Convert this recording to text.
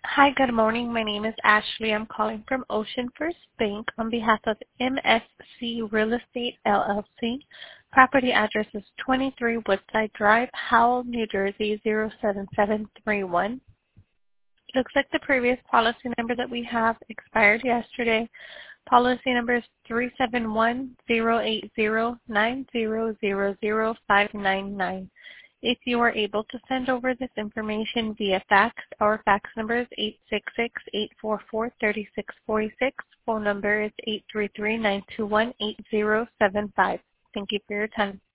Hi, good morning. My name is Ashley. I'm calling from Ocean First Bank on behalf of MSC Real Estate LLC. Property address is 23 Woodside Drive, Howell, New Jersey 07731. Looks like the previous policy number that we have expired yesterday. Policy number is 371-080-9000599. If you are able to send over this information via fax, our fax number is 866-844-3646. Phone number is 833-921-8075. Thank you for your time.